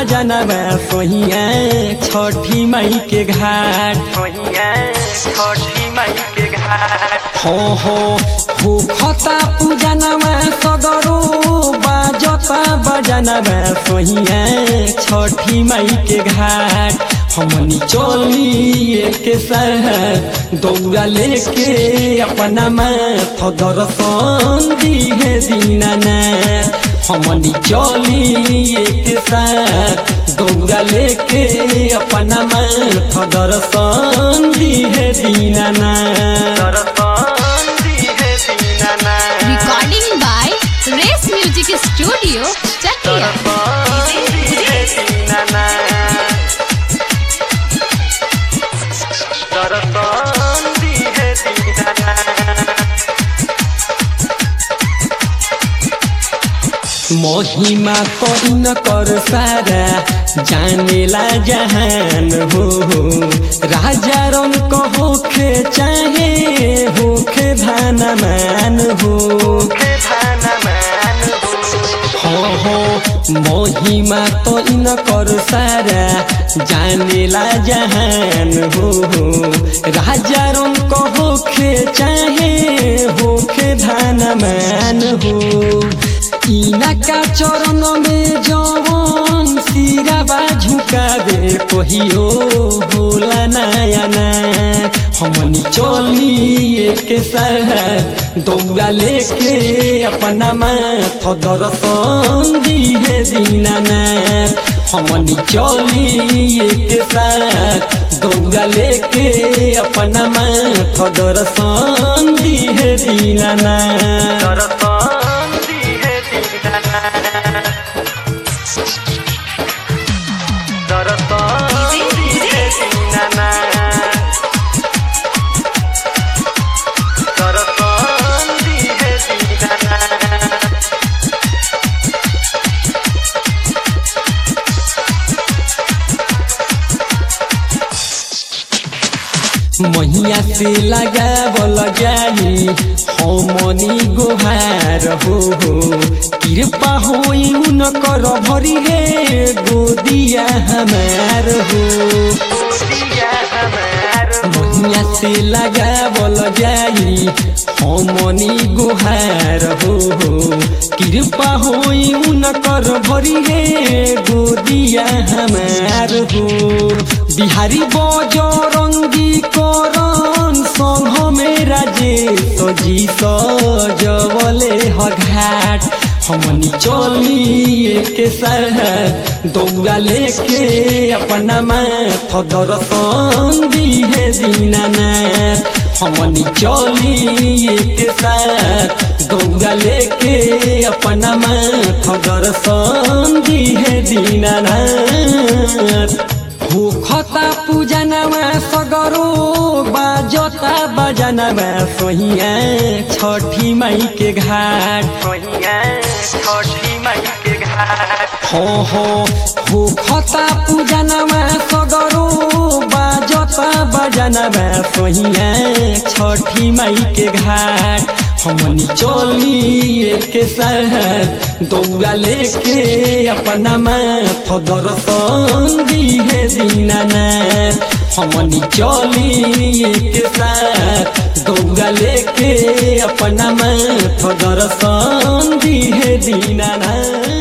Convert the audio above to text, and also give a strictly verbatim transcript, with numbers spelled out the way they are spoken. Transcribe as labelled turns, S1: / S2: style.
S1: बजनवा सोहिया छठी मई के घाट सोहिया छठी मई के घाट हो हो भूखता पूजनवा सगरो बाजता बजनवा सोहिया छठी मई के घाट हमनी चली के साथ दौड़ा लेके अपना माथ दर्शन दिहे दीनानाथ हमनी चली के साथ दौड़ा लेके अपना माथ दर्शन दिहे दीनानाथ दर्शन दिहे Dinanath
S2: Recording by Race Music Studio, Chakia.
S1: महिमा कौन कर सारा जानेला जहान हो राजा रंग को होखे चाहे होखे भानमान हो हो हो महिमा तो इन कर सारा जानेला जहान हो राजा रंग को होखे चाहे होखे भानमान हो इनका चरण में जवन सिराबा झुकावे कहियो होला नयाना हमनी चली के साथ दौड़ा लेके अपना माथ दर्शन दिहे दीनानाथ हमनी चली के साथ दौड़ा लेके अपना माथ दर्शन दिहे दीनानाथ महिया से लगावल जाई हमनी गोहार हो कृपा होई उनकर भरी रे गोदिया हमार हो महिया से लगावल जाई हमनी गोहार हो कृपा होई उनकर भरी रे गोदिया हमार हो बिहारी बजरंगी करन संग मेरा जे सजी सजवले हघाट हमनी चली के साथ दौड़ा लेके अपना माथ दर्शन दिहे दीनानाथ हमनी चली के साथ दौड़ा लेके अपना माथ दर्शन दिहे दीनानाथ भूखता पूजनवा सगरो बाजता बजनवा सोहिया छठी मई के घाट सोहिया छठी मई के घाट हो हो भूखता पूजनवा सगरो बाजता बजनवा सोहिया छठी मई के घाट हमनी चली के साथ दौड़ा लेके अपना माथ दर्शन दिहे दीनानाथ हमनी चली के साथ दौड़ा लेके अपना माथ दर्शन दिहे दीनानाथ।